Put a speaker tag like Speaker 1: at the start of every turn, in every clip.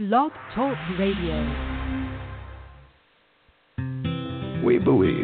Speaker 1: Blog Talk Radio.
Speaker 2: We believe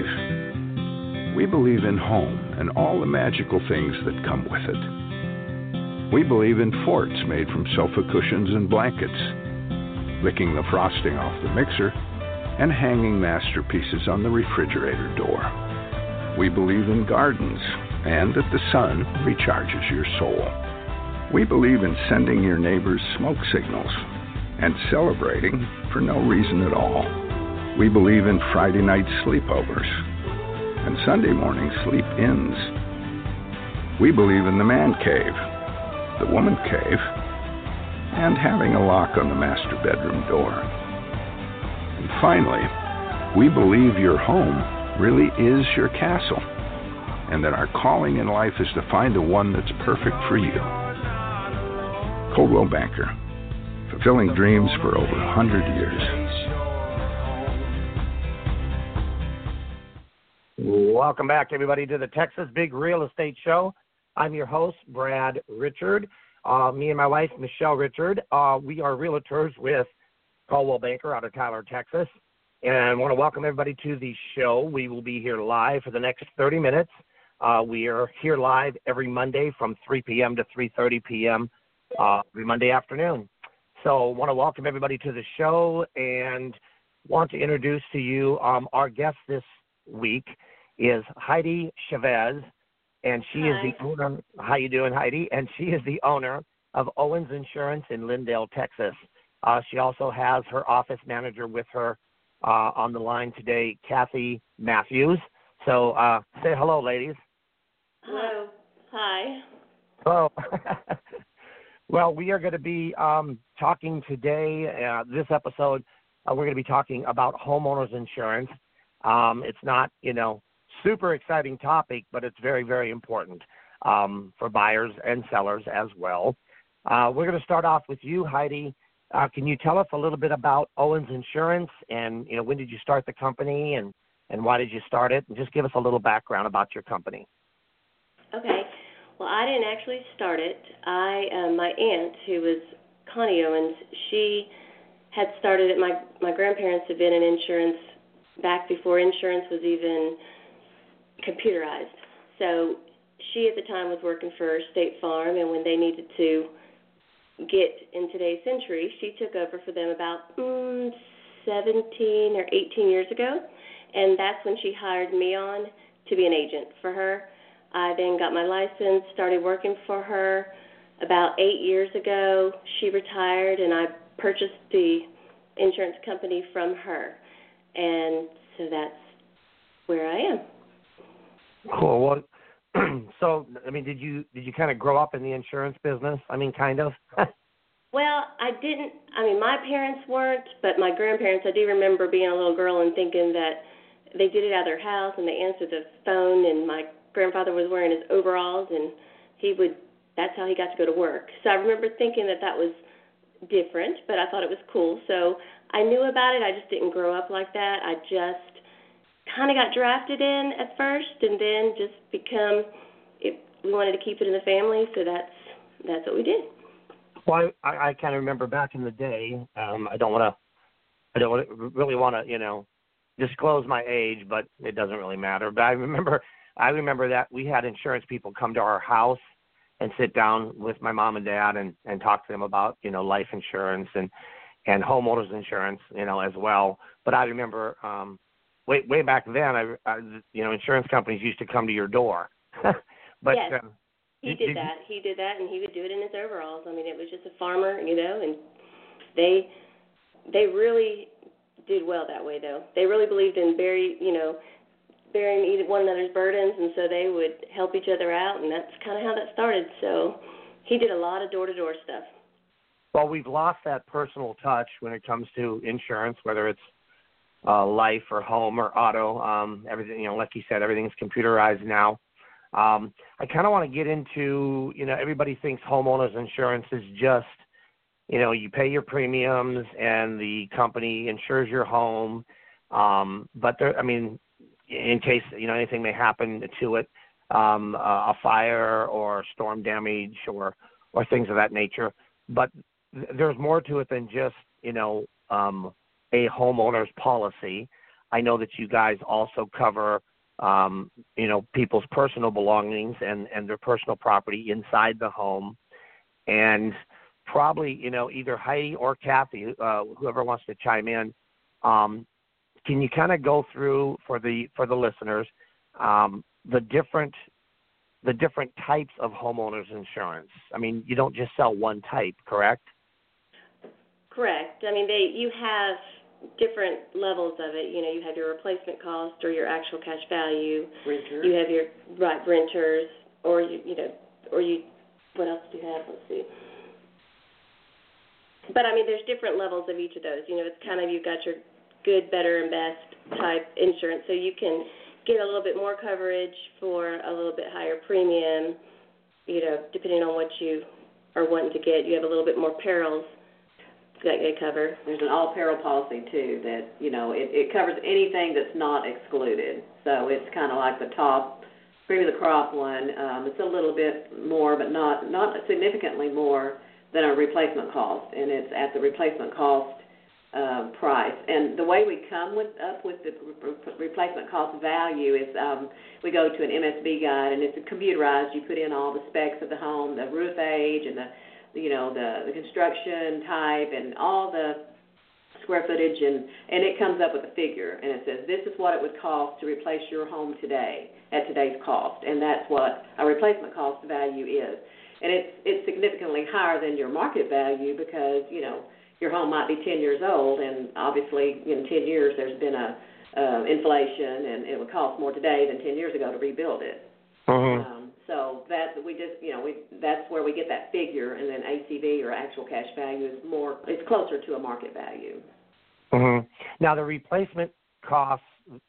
Speaker 2: in home and all the magical things that come with it. We believe in forts made from sofa cushions and blankets, licking the frosting off the mixer, and hanging masterpieces on the refrigerator door. We believe in gardens and that the sun recharges your soul. We believe in sending your neighbors smoke signals and celebrating for no reason at all. We believe in Friday night sleepovers and Sunday morning sleep-ins. We believe in the man cave, the woman cave, and having a lock on the master bedroom door. And finally, we believe your home really is your castle, and that our calling in life is to find the one that's perfect for you. Coldwell Banker, fulfilling dreams for over 100 years.
Speaker 3: Welcome back, everybody, to the Texas Big Real Estate Show. I'm your host, Brad Richard. Me and my wife, Michelle Richard, we are realtors with Coldwell Banker out of Tyler, Texas. And I want to welcome everybody to the show. We will be here live for the next 30 minutes. We are here live every Monday from 3 p.m. to 3:30 p.m. Every Monday afternoon. So I want to welcome everybody to the show and want to introduce to you our guest this week is Heidi Chavez, and she is the owner. How you doing, Heidi? And she is the owner of Owens Insurance in Lindale, Texas. She also has her office manager with her on the line today, Kathy Matthews. So say hello, ladies.
Speaker 4: Hello. Hi.
Speaker 3: Hello. Well, we are going to be talking today, this episode, we're going to be talking about homeowners insurance. It's not, super exciting topic, but it's very, very important for buyers and sellers as well. We're going to start off with you, Heidi. Can you tell us a little bit about Owens Insurance and, when did you start the company and why did you start it? And just give us a little background about your company.
Speaker 4: Okay. Well, I didn't actually start it. My aunt, who was Connie Owens, she had started it. My grandparents had been in insurance back before insurance was even computerized. So she at the time was working for State Farm, and when they needed to get in today's century, she took over for them about 17 or 18 years ago, and that's when she hired me on to be an agent for her. I then got my license, started working for her. About 8 years ago, she retired, and I purchased the insurance company from her. And so that's where I am.
Speaker 3: Cool. Well, so, did you kind of grow up in the insurance business? Kind of?
Speaker 4: Well, I didn't. My parents weren't, but my grandparents, I do remember being a little girl and thinking that they did it out of their house, and they answered the phone, and my grandfather was wearing his overalls, and that's how he got to go to work. So I remember thinking that was different, but I thought it was cool. So I knew about it. I just didn't grow up like that. I just kind of got drafted in at first, and then just we wanted to keep it in the family, so that's what we did.
Speaker 3: Well, I kind of remember back in the day. I don't really want to disclose my age, but it doesn't really matter. But I remember that we had insurance people come to our house and sit down with my mom and dad and talk to them about, life insurance and homeowners insurance, as well. But I remember way back then, insurance companies used to come to your door. But
Speaker 4: yes, he did that. He did that, and he would do it in his overalls. It was just a farmer, and they really did well that way, though. They really believed in bearing one another's burdens, and so they would help each other out, and that's kind of how that started. So he did a lot of door-to-door stuff.
Speaker 3: Well, we've lost that personal touch when it comes to insurance, whether it's life or home or auto. Everything, like you said, everything's computerized now. I kind of want to get into, everybody thinks homeowners insurance is just, you pay your premiums and the company insures your home. But in case, anything may happen to it, a fire or storm damage or things of that nature. But there's more to it than just, a homeowner's policy. I know that you guys also cover, people's personal belongings and their personal property inside the home. And probably, either Heidi or Kathy, whoever wants to chime in, can you kind of go through for the listeners the different types of homeowners insurance? I mean, you don't just sell one type, correct?
Speaker 4: Correct. I mean, you have different levels of it. You have your replacement cost or your actual cash value.
Speaker 1: Renters.
Speaker 4: You have your renters, or what else do you have? Let's see. But I mean, there's different levels of each of those. It's kind of, you've got your good, better, and best type insurance, so you can get a little bit more coverage for a little bit higher premium. Depending on what you are wanting to get, you have a little bit more perils that they cover.
Speaker 1: There's an all-peril policy, too, that, it covers anything that's not excluded. So it's kind of like the top, cream of the crop one. It's a little bit more, but not significantly more than a replacement cost, and it's at the replacement cost price. And the way we come up with the replacement cost value is we go to an MSB guide, and it's computerized. You put in all the specs of the home, the roof age, and the construction type, and all the square footage, and it comes up with a figure, and it says this is what it would cost to replace your home today at today's cost, and that's what a replacement cost value is. And it's significantly higher than your market value because, your home might be 10 years old, and obviously in 10 years there's been a inflation, and it would cost more today than 10 years ago to rebuild it. So that's where we get that figure, and then ACV or actual cash value it's closer to a market value.
Speaker 3: Now the replacement cost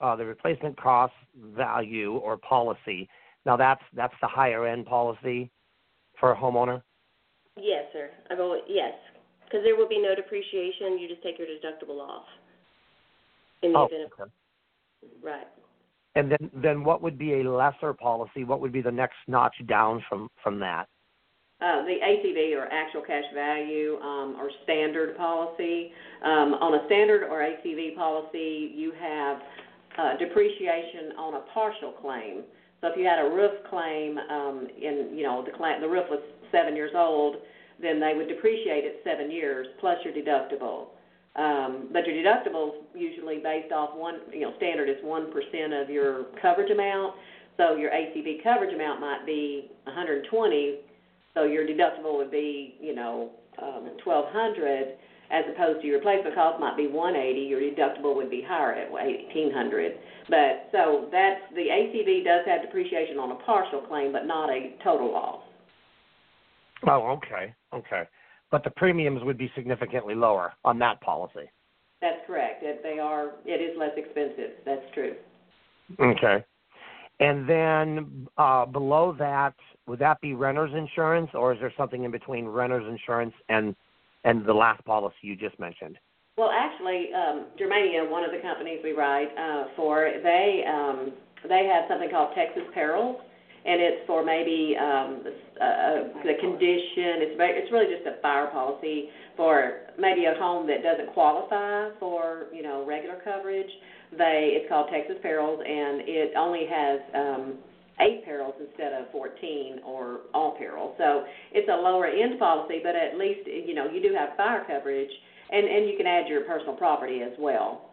Speaker 3: value or policy. Now that's the higher end policy for a homeowner.
Speaker 4: Yes, sir. Yes, because there will be no depreciation. You just take your deductible off in the event of right.
Speaker 3: And then what would be a lesser policy? What would be the next notch down from that?
Speaker 1: The ACV or actual cash value or standard policy. On a standard or ACV policy, you have depreciation on a partial claim. So if you had a roof claim the roof was 7 years old, then they would depreciate it 7 years plus your deductible. But your deductible is usually based off standard is 1% of your coverage amount. So your ACV coverage amount might be $120. So your deductible would be $1,200, as opposed to your replacement cost might be $180. Your deductible would be higher at $1,800. But so that's the ACV does have depreciation on a partial claim, but not a total loss.
Speaker 3: Oh, okay. But the premiums would be significantly lower on that policy.
Speaker 1: That's correct. It is less expensive. That's true.
Speaker 3: Okay. And then below that, would that be renter's insurance, or is there something in between renter's insurance and the last policy you just mentioned?
Speaker 1: Well, actually, Germania, one of the companies we write for, they have something called Texas Perils, and it's for maybe the condition. It's really just a fire policy for maybe a home that doesn't qualify for regular coverage. It's called Texas Perils, and it only has 8 perils instead of 14 or all perils. So it's a lower end policy, but at least you do have fire coverage, and you can add your personal property as well.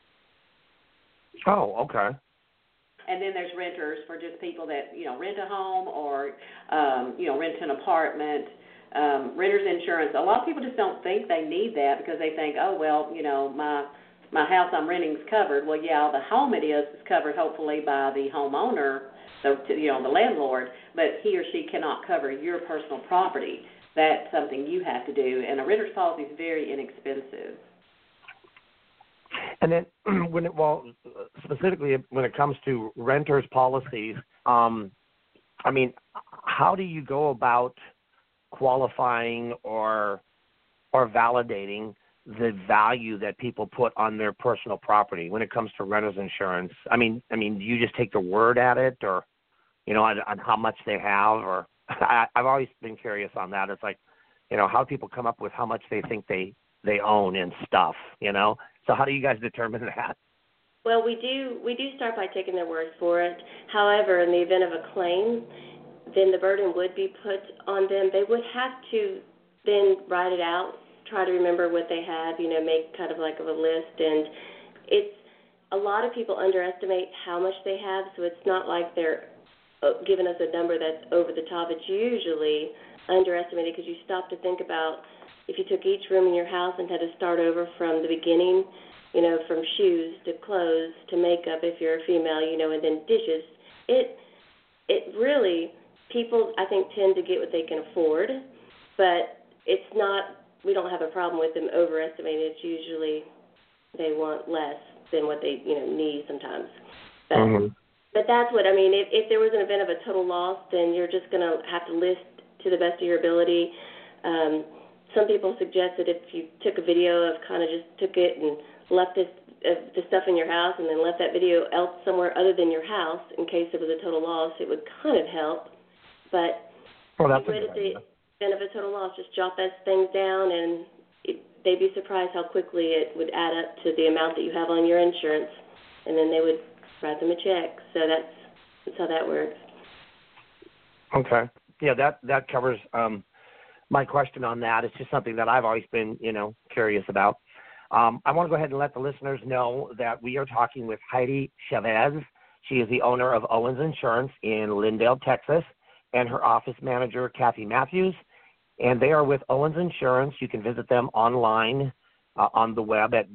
Speaker 3: Oh, okay.
Speaker 1: And then there's renters for just people that, rent a home or, rent an apartment. Renter's insurance, a lot of people just don't think they need that because they think, oh, well, my house I'm renting is covered. Well, yeah, the home it is covered hopefully by the homeowner, the landlord, but he or she cannot cover your personal property. That's something you have to do, and a renter's policy is very inexpensive.
Speaker 3: And then specifically when it comes to renters policies, how do you go about qualifying or validating the value that people put on their personal property when it comes to renter's insurance? Do you just take the word at it, or, on how much they have, or I've always been curious on that. It's like, how people come up with how much they think they own and stuff, So how do you guys determine that?
Speaker 4: Well, we do start by taking their word for it. However, in the event of a claim, then the burden would be put on them. They would have to then write it out, try to remember what they have, make kind of like a list. And it's a lot of people underestimate how much they have, so it's not like they're giving us a number that's over the top. It's usually underestimated because you stop to think about if you took each room in your house and had to start over from the beginning, from shoes to clothes to makeup if you're a female, and then dishes. It really, people, I think, tend to get what they can afford, but it's not, we don't have a problem with them overestimating. It's usually they want less than what they, need sometimes. But that's what, if there was an event of a total loss, then you're just going to have to list to the best of your ability. Some people suggest that if you took a video of kind of just took it and left the stuff in your house and then left that video somewhere other than your house in case it was a total loss, it would kind of help. But
Speaker 3: that's
Speaker 4: at the event of a total loss, just jot those things down, and they'd be surprised how quickly it would add up to the amount that you have on your insurance, and then they would write them a check. So that's how that works.
Speaker 3: Okay. Yeah, that covers my question on that. It's just something that I've always been, curious about. I want to go ahead and let the listeners know that we are talking with Heidi Chavez. She is the owner of Owens Insurance in Lindale, Texas, and her office manager, Kathy Matthews. And they are with Owens Insurance. You can visit them online on the web at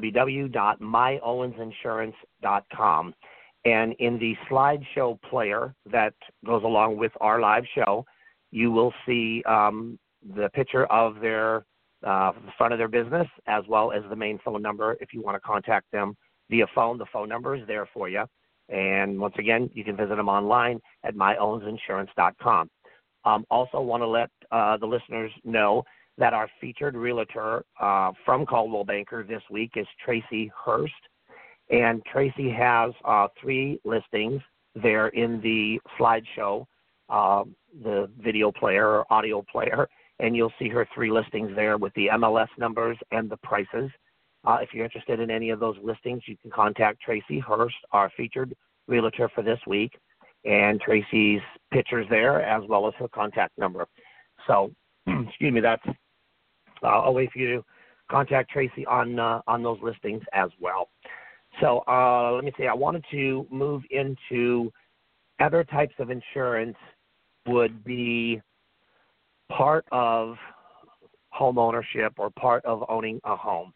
Speaker 3: www.myowensinsurance.com. And in the slideshow player that goes along with our live show, you will see the picture of their the front of their business, as well as the main phone number. If you want to contact them via phone, the phone number is there for you. And once again, you can visit them online at myowensinsurance.com. Also want to let the listeners know that our featured realtor from Coldwell Banker this week is Tracy Hurst. And Tracy has 3 listings there in the slideshow, the video player or audio player, and you'll see her 3 listings there with the MLS numbers and the prices. If you're interested in any of those listings, you can contact Tracy Hurst, our featured realtor for this week, and Tracy's pictures there as well as her contact number. So, excuse me, that's a way for you to contact Tracy on those listings as well. So let me see. I wanted to move into other types of insurance would be part of home ownership or part of owning a home.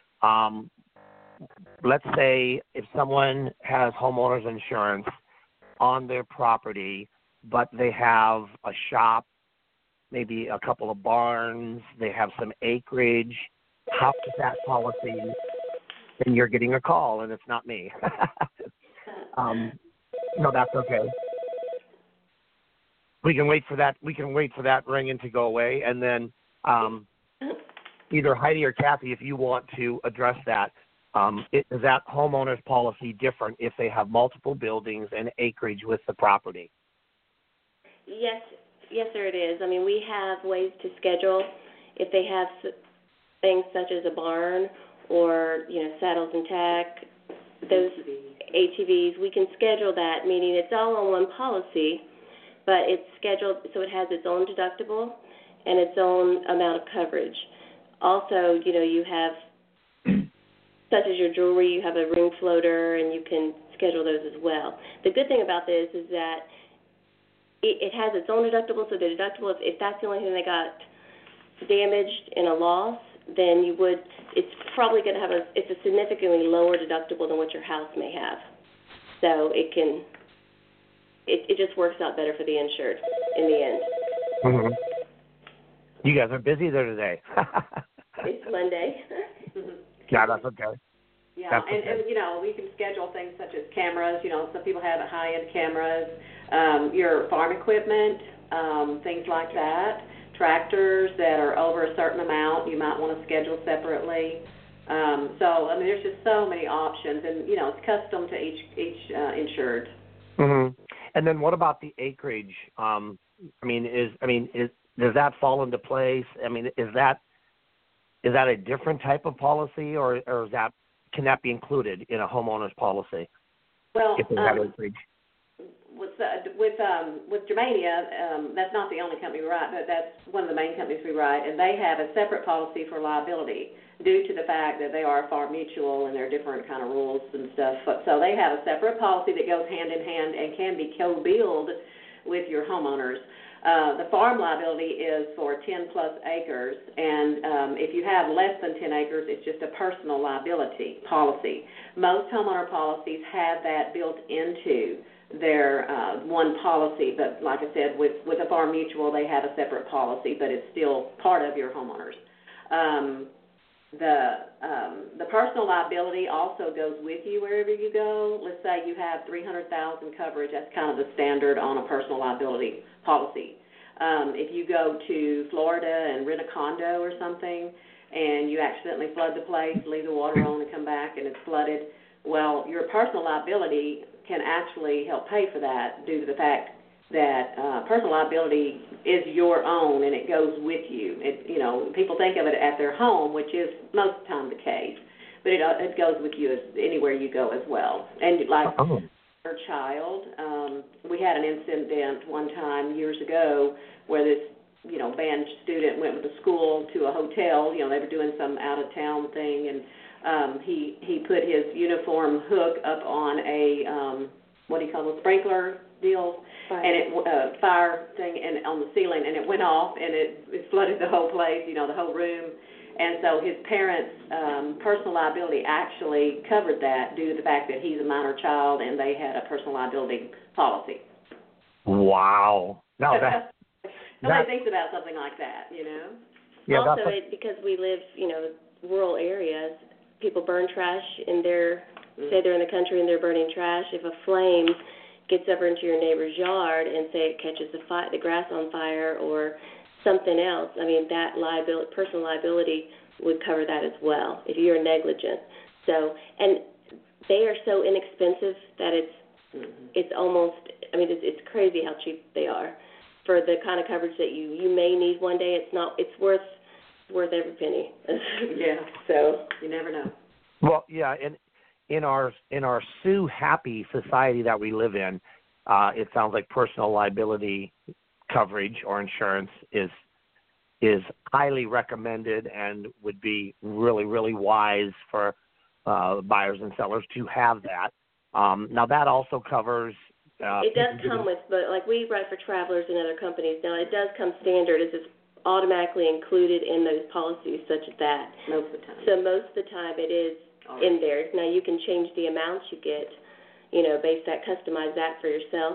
Speaker 3: Let's say if someone has homeowners insurance on their property, but they have a shop, maybe a couple of barns, they have some acreage, how does that policy, and you're getting a call and it's not me. No, that's okay. We can wait for that ringing to go away, and then either Heidi or Kathy, if you want to address that, is that homeowner's policy different if they have multiple buildings and acreage with the property?
Speaker 4: Yes, sir, it is. We have ways to schedule if they have things such as a barn or, saddles and tack, those ATVs. We can schedule that, meaning it's all on one policy, but it's scheduled so it has its own deductible and its own amount of coverage. Also, you have, such as your jewelry, you have a ring floater, and you can schedule those as well. The good thing about this is that it has its own deductible, so the deductible, if that's the only thing that got damaged in a loss, then it's probably going to have it's a significantly lower deductible than what your house may have. So it just works out better for the insured in the end.
Speaker 3: Mm-hmm. You guys are busy there today.
Speaker 4: It's Monday.
Speaker 3: Yeah, that's okay.
Speaker 1: Yeah,
Speaker 3: that's
Speaker 1: and
Speaker 3: okay.
Speaker 1: we can schedule things such as cameras. Some people have high-end cameras, your farm equipment, things like that. Tractors that are over a certain amount, you might want to schedule separately. There's just so many options, and it's custom to each insured.
Speaker 3: Mm-hmm. And then what about the acreage? Is does that fall into place? I mean, is that a different type of policy, or is that, can that be included in a homeowner's policy?
Speaker 1: Well,
Speaker 3: if they have acreage?
Speaker 1: with Germania, that's not the only company we write, but that's one of the main companies we write, and they have a separate policy for liability due to the fact that they are a farm mutual and there are different kind of rules and stuff. So they have a separate policy that goes hand in hand and can be co-billed with your homeowners. The farm liability is for 10-plus acres, and if you have less than 10 acres, it's just a personal liability policy. Most homeowner policies have that built into their one policy, but like I said, with a farm mutual, they have a separate policy, but it's still part of your homeowners. The personal liability also goes with you wherever you go. Let's say you have $300,000 coverage. That's kind of the standard on a personal liability policy. If you go to Florida and rent a condo or something, and you accidentally flood the place, leave the water on and come back and it's flooded, well, your personal liability can actually help pay for that due to the fact that personal liability is your own and it goes with you. People think of it at their home, which is most of the time the case, but it goes with you anywhere you go as well. And like our child, we had an incident one time years ago where this band student went with the school to a hotel. They were doing some out-of-town thing, and he put his uniform hook up on a, sprinkler deal, and it fire thing and on the ceiling, and it went off, and it flooded the whole place, the whole room. And so his parents' personal liability actually covered that due to the fact that he's a minor child, and they had a personal liability policy.
Speaker 3: Wow. No,
Speaker 4: Nobody
Speaker 1: thinks about something like that,
Speaker 3: Yeah,
Speaker 4: also, because we live, rural areas, people burn trash in their, say they're in the country and they're burning trash. If a flame gets over into your neighbor's yard and say it catches the grass on fire or something else, I mean, that personal liability would cover that as well if you're negligent. So, and they are so inexpensive that it's almost, it's crazy how cheap they are for the kind of coverage that you may need one day. It's worth every penny.
Speaker 1: Yeah. So you never know.
Speaker 3: Well, yeah, and in our Sue happy society that we live in, it sounds like personal liability coverage or insurance is highly recommended and would be really, really wise for buyers and sellers to have that. Now that also covers.
Speaker 4: It does come with, but like we write for Travelers and other companies. Now it does come standard. It's automatically included in those policies, such as that.
Speaker 1: Most of the time.
Speaker 4: So most of the time it is in there. Now you can change the amounts you get, customize that for yourself.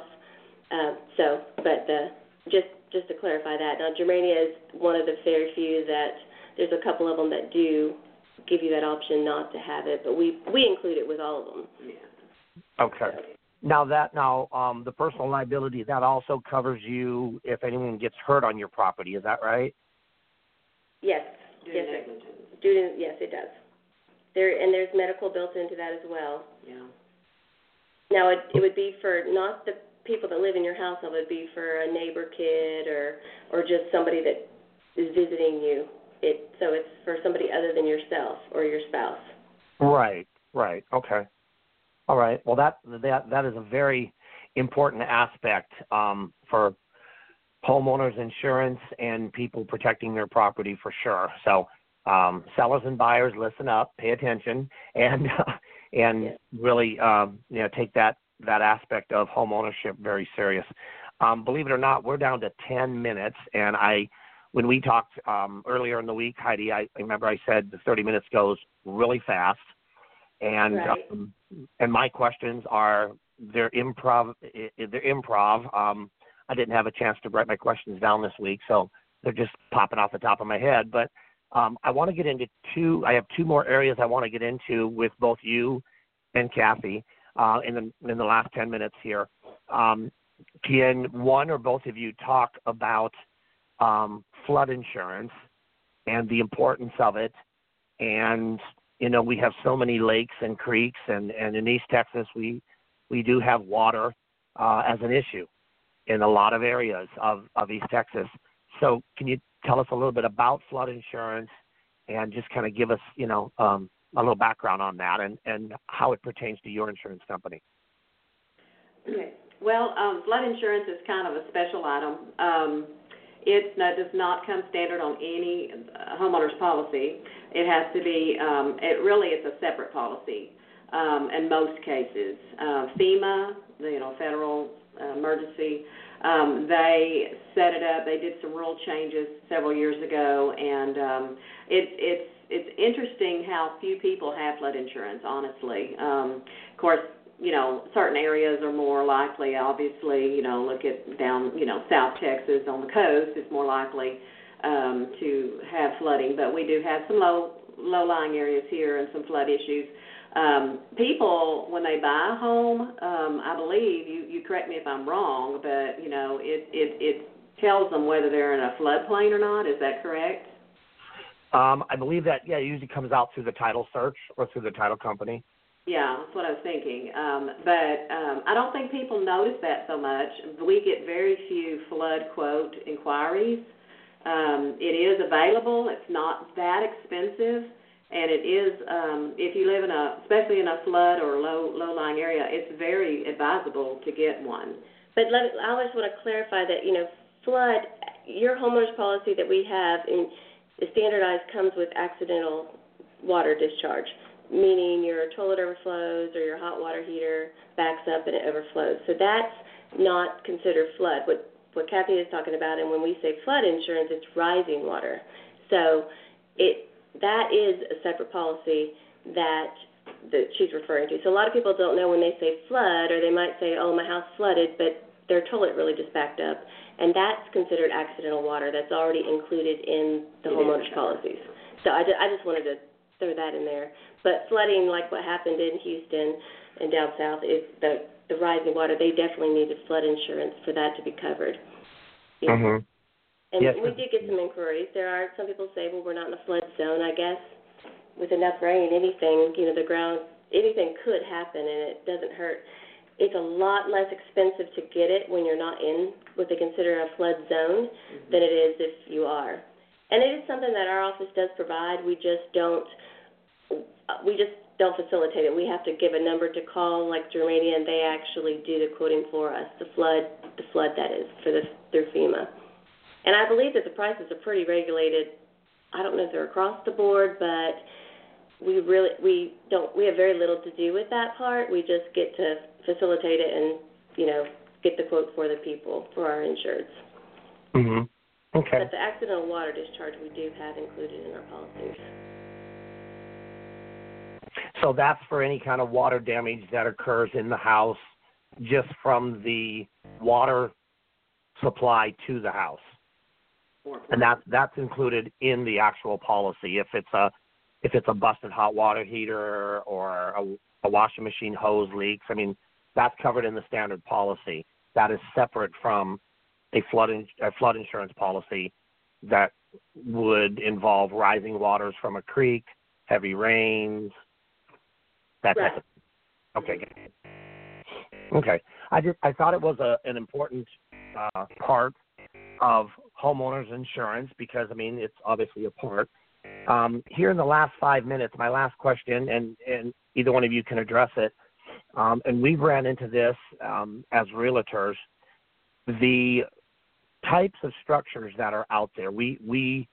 Speaker 4: Just to clarify that. Now Germania is one of the very few that there's a couple of them that do give you that option not to have it, but we include it with all of them.
Speaker 1: Yeah.
Speaker 3: Okay. So. Now the personal liability, that also covers you if anyone gets hurt on your property. Is that right?
Speaker 4: Yes. Yes, it does. There's medical built into that as well.
Speaker 1: Yeah. Now
Speaker 4: it would be for not the people that live in your house. It would be for a neighbor kid or just somebody that is visiting you. So it's for somebody other than yourself or your spouse.
Speaker 3: Right. Okay. All right. Well, that is a very important aspect for homeowners insurance and people protecting their property for sure. So sellers and buyers, listen up, pay attention, and really take that aspect of home ownership very serious. Believe it or not, we're down to 10 minutes, and when we talked earlier in the week, Heidi, I remember I said the 30 minutes goes really fast. And
Speaker 4: right.
Speaker 3: And my questions are they're improv. I didn't have a chance to write my questions down this week, so they're just popping off the top of my head. But I want to get into I have two more areas I want to get into with both you and Kathy in the last 10 minutes here. Can one or both of you talk about flood insurance and the importance of it? And we have so many lakes and creeks, and in East Texas, we do have water as an issue in a lot of areas of East Texas. So can you tell us a little bit about flood insurance and just kind of give us, a little background on that and how it pertains to your insurance company?
Speaker 1: Okay. Well, flood insurance is kind of a special item. It does not come standard on any homeowner's policy. It has to be, it's a separate policy in most cases. FEMA, federal emergency, they set it up. They did some rule changes several years ago, and it's interesting how few people have flood insurance, honestly. Of course, certain areas are more likely, obviously, look at down, South Texas on the coast, it's more likely to have flooding, but we do have some low-lying areas here and some flood issues. People, when they buy a home, I believe, you correct me if I'm wrong, but, it tells them whether they're in a floodplain or not. Is that correct?
Speaker 3: I believe that, it usually comes out through the title search or through the title company.
Speaker 1: Yeah, that's what I was thinking. But I don't think people notice that so much. We get very few flood quote inquiries. It is available. It's not that expensive. And it is, if you live especially in a flood or low-lying area, it's very advisable to get one.
Speaker 4: But I always want to clarify that, flood, your homeowner's policy that we have in the standardized comes with accidental water discharge, meaning your toilet overflows or your hot water heater backs up and it overflows. So that's not considered flood. What Kathy is talking about, and when we say flood insurance, it's rising water. So that is a separate policy that she's referring to. So a lot of people don't know when they say flood, or they might say, oh, my house flooded, but their toilet really just backed up. And that's considered accidental water. That's already included in the homeowner's policies. So I just wanted to throw that in there. But flooding, like what happened in Houston and down south, is the rising water. They definitely needed flood insurance for that to be covered.
Speaker 3: Mm-hmm.
Speaker 4: And
Speaker 3: yes.
Speaker 4: we did get some inquiries. There are some people say, well, we're not in a flood zone. I guess with enough rain, anything, the ground, anything could happen, and it doesn't hurt. It's a lot less expensive to get it when you're not in what they consider a flood zone than it is if you are. And it is something that our office does provide. We just don't facilitate it. We have to give a number to call, like Germania, and they actually do the quoting for us, the flood that is, through FEMA. And I believe that the prices are pretty regulated. I don't know if they're across the board, but we have very little to do with that part. We just get to facilitate it and, get the quote for the people, for our insureds.
Speaker 3: Mm-hmm. Okay.
Speaker 4: But the accidental water discharge we do have included in our policies.
Speaker 3: So that's for any kind of water damage that occurs in the house just from the water supply to the house. And that's included in the actual policy. If it's a busted hot water heater or a washing machine hose leaks, that's covered in the standard policy. That is separate from a flood insurance policy that would involve rising waters from a creek, heavy rains, that type of thing. Okay, good. Okay. I thought it was an important part of homeowners insurance because, it's obviously a part. Here in the last 5 minutes, my last question, and either one of you can address it, and we've ran into this as realtors, the types of structures that are out there. We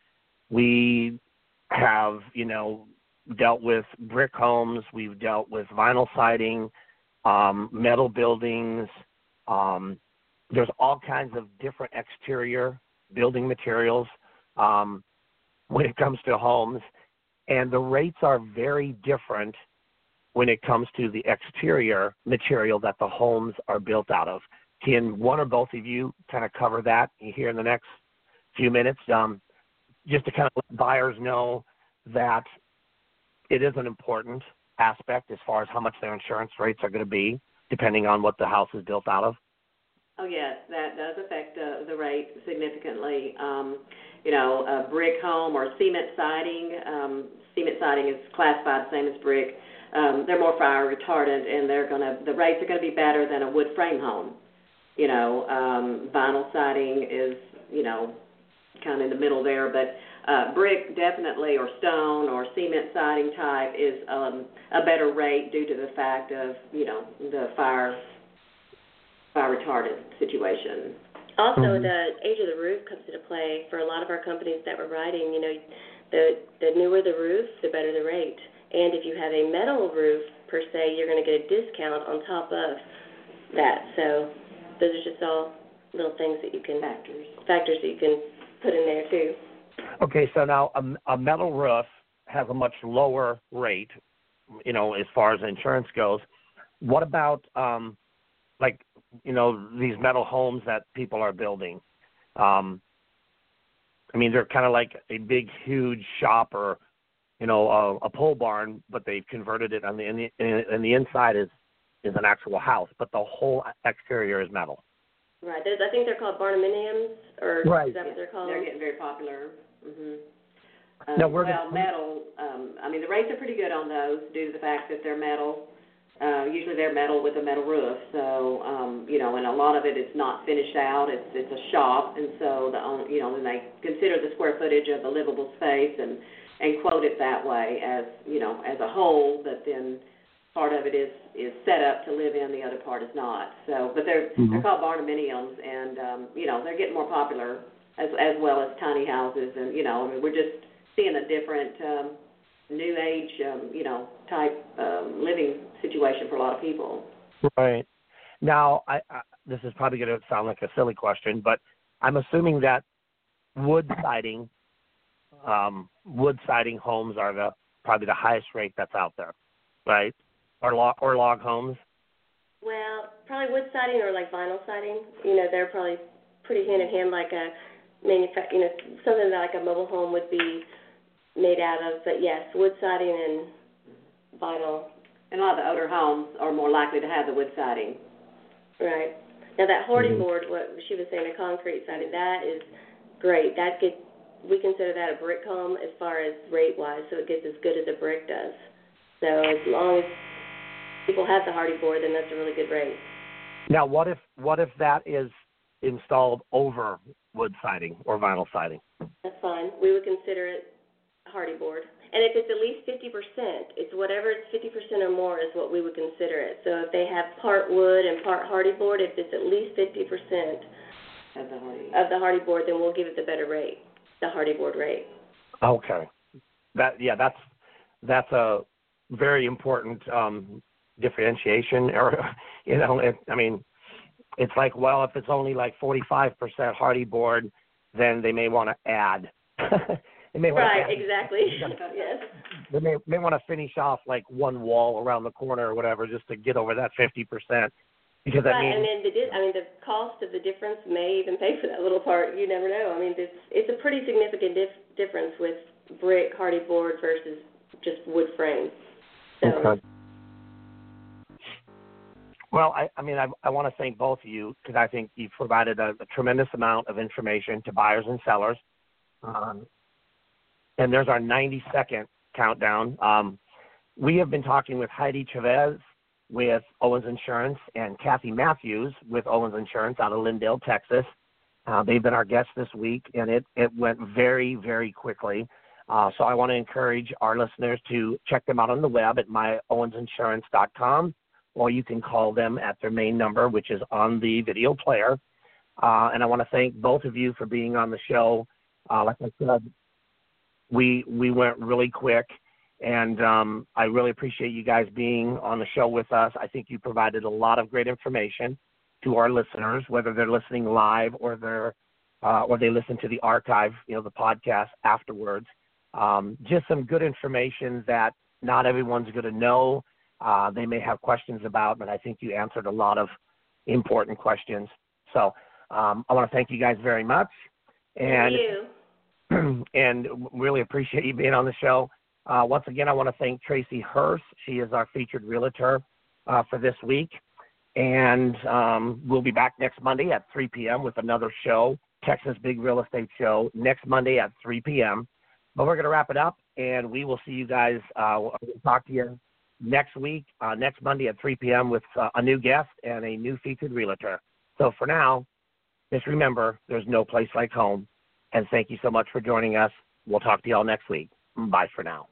Speaker 3: have, dealt with brick homes, we've dealt with vinyl siding, metal buildings. There's all kinds of different exterior building materials when it comes to homes, and the rates are very different when it comes to the exterior material that the homes are built out of. Can one or both of you kind of cover that here in the next few minutes, just to kind of let buyers know that it is an important aspect as far as how much their insurance rates are going to be, depending on what the house is built out of?
Speaker 1: Oh, yes, that does affect the rate significantly. A brick home or cement siding is classified the same as brick. They're more fire retardant, and the rates are going to be better than a wood frame home. Vinyl siding is, kind of in the middle there, but brick definitely, or stone or cement siding type is a better rate due to the fact of, the fire retardant situation.
Speaker 4: Also, the age of the roof comes into play for a lot of our companies that we're writing. The newer the roof, the better the rate. And if you have a metal roof, per se, you're going to get a discount on top of that. So those are just all little things that you can, factors that you can put in there, too.
Speaker 3: Okay, so now a metal roof has a much lower rate, as far as insurance goes. What about, these metal homes that people are building? They're kind of like a big, huge shop or, a pole barn, but they've converted it and the inside is an actual house, but the whole exterior is metal.
Speaker 4: Right. I think they're called barnuminiums, or
Speaker 3: right.
Speaker 4: Is that what they're called?
Speaker 1: They're getting very popular. Mm-hmm. Metal, the rates are pretty good on those due to the fact that they're metal. Usually they're metal with a metal roof, so, and a lot of it is not finished out. It's a shop, and so, then they consider the square footage of a livable space and quote it that way as, as a whole, but then part of it is set up to live in, the other part is not. So, but they're called barnuminiums, and, they're getting more popular as well as tiny houses, and, we're just seeing a different new age, type living situation for a lot of people. Right.
Speaker 3: Now, this is probably going to sound like a silly question, but I'm assuming that wood siding homes are probably the highest rate that's out there, right? Or log homes.
Speaker 4: Well, probably wood siding or like vinyl siding. They're probably pretty hand in hand, like a something that like a mobile home would be made out of. But yes, wood siding and vinyl.
Speaker 1: And a lot of the older homes are more likely to have the wood siding.
Speaker 4: Right. Now that hardy board, what she was saying, the concrete siding, that is great. We consider that a brick home as far as rate-wise, so it gets as good as a brick does. So as long as people have the hardy board, then that's a really good rate.
Speaker 3: Now, what if that is installed over wood siding or vinyl siding?
Speaker 4: That's fine. We would consider it hardy board. And if it's at least 50%, it's whatever it's 50% or more is what we would consider it. So if they have part wood and part hardy board, if it's at least 50% of the hardy board, then we'll give it the better rate, the hardy board rate.
Speaker 3: Okay. That's a very important differentiation. It's like, well, if it's only like 45% hardy board, then they may want to add.
Speaker 4: Exactly. Yes.
Speaker 3: They may want to finish off like one wall around the corner or whatever just to get over that 50%. Because
Speaker 4: and then the cost of the difference may even pay for that little part. You never know. It's a pretty significant difference with brick hardy board versus just wood frame. So.
Speaker 3: Okay. Well, I want to thank both of you because I think you've provided a tremendous amount of information to buyers and sellers. And there's our 90-second countdown. We have been talking with Heidi Chavez with Owens Insurance and Kathy Matthews with Owens Insurance out of Lindale, Texas. They've been our guests this week, and it went very, very quickly. So I want to encourage our listeners to check them out on the web at myowensinsurance.com, or you can call them at their main number, which is on the video player. And I want to thank both of you for being on the show. Like I said, we went really quick, and I really appreciate you guys being on the show with us. I think you provided a lot of great information to our listeners, whether they're listening live or they listen to the archive, the podcast afterwards. Just some good information that not everyone's going to know. They may have questions about, but I think you answered a lot of important questions. So I want to thank you guys very much. And,
Speaker 4: thank you.
Speaker 3: And really appreciate you being on the show. Once again, I want to thank Tracy Hurst. She is our featured realtor for this week. And we'll be back next Monday at 3 p.m. with another show, Texas Big Real Estate Show, next Monday at 3 p.m. But we're going to wrap it up, and we will see you guys. We'll talk to you next week, next Monday at 3 p.m. with a new guest and a new featured realtor. So for now, just remember, there's no place like home. And thank you so much for joining us. We'll talk to y'all next week. Bye for now.